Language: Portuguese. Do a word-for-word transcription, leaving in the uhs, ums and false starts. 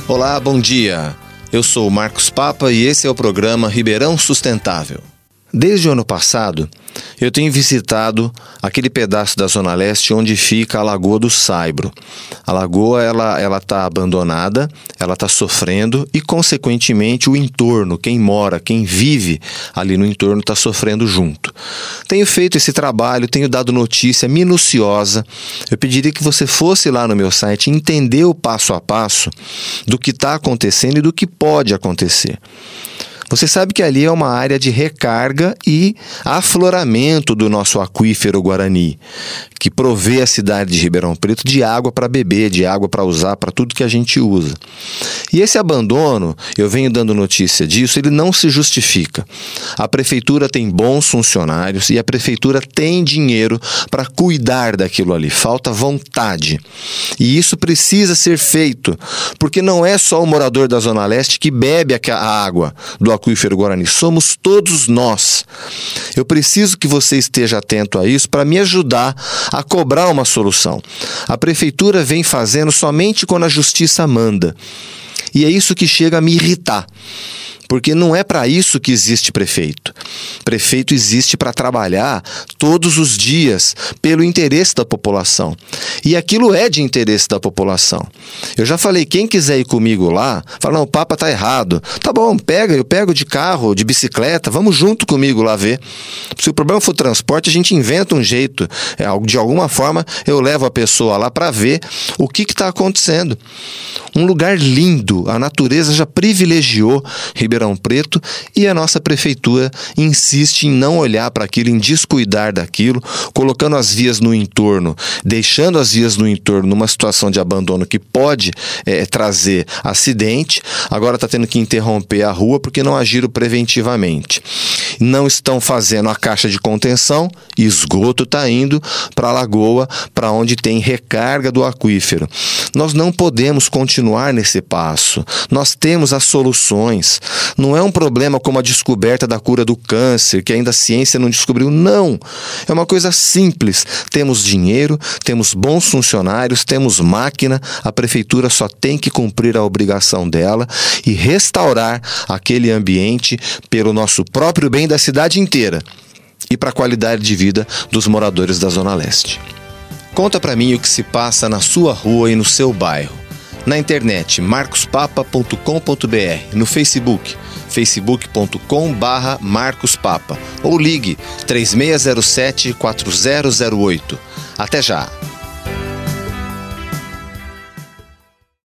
Olá, bom dia. Eu sou o Marcos Papa e esse é o programa Ribeirão Sustentável. Desde o ano passado, eu tenho visitado aquele pedaço da Zona Leste onde fica a Lagoa do Saibro. A lagoa ela ela está abandonada, ela está sofrendo e, consequentemente, o entorno, quem mora, quem vive ali no entorno está sofrendo junto. Tenho feito esse trabalho, tenho dado notícia minuciosa. Eu pediria que você fosse lá no meu site entender o passo a passo do que está acontecendo e do que pode acontecer. Você sabe que ali é uma área de recarga e afloramento do nosso aquífero Guarani, que provê a cidade de Ribeirão Preto de água para beber, de água para usar, para tudo que a gente usa. E esse abandono, eu venho dando notícia disso, ele não se justifica. A prefeitura tem bons funcionários e a prefeitura tem dinheiro para cuidar daquilo ali. Falta vontade. E isso precisa ser feito, porque não é só o morador da Zona Leste que bebe a água do aquífero Guarani, somos todos nós. Eu preciso que você esteja atento a isso para me ajudar a cobrar uma solução. A prefeitura vem fazendo somente quando a justiça manda. E é isso que chega a me irritar. Porque não é para isso que existe prefeito. Prefeito existe para trabalhar todos os dias pelo interesse da população. E aquilo é de interesse da população. Eu já falei, quem quiser ir comigo lá, fala, não, o Papa tá errado. Tá bom, pega, eu pego de carro, de bicicleta, vamos junto comigo lá ver. Se o problema for transporte, a gente inventa um jeito. De alguma forma, eu levo a pessoa lá para ver o que está acontecendo. Um lugar lindo, a natureza já privilegiou Ribeirão Preto e a nossa prefeitura insiste em não olhar para aquilo, em descuidar daquilo, colocando as vias no entorno, deixando as vias no entorno numa situação de abandono que pode é, trazer acidente. Agora está tendo que interromper a rua porque não agiram preventivamente. Não estão fazendo a caixa de contenção, esgoto está indo para a lagoa, para onde tem recarga do aquífero. Nós não podemos continuar nesse passo. Nós temos as soluções. Não é um problema como a descoberta da cura do câncer, que ainda a ciência não descobriu. Não. É uma coisa simples. Temos dinheiro, temos bons funcionários, temos máquina. A prefeitura só tem que cumprir a obrigação dela e restaurar aquele ambiente pelo nosso próprio bem da cidade inteira e para a qualidade de vida dos moradores da Zona Leste. Conta para mim o que se passa na sua rua e no seu bairro. Na internet, marcos papa ponto com ponto b r, no Facebook, facebook ponto com barra marcos papa, ou ligue três seis zero sete, quatro zero zero oito. Até já!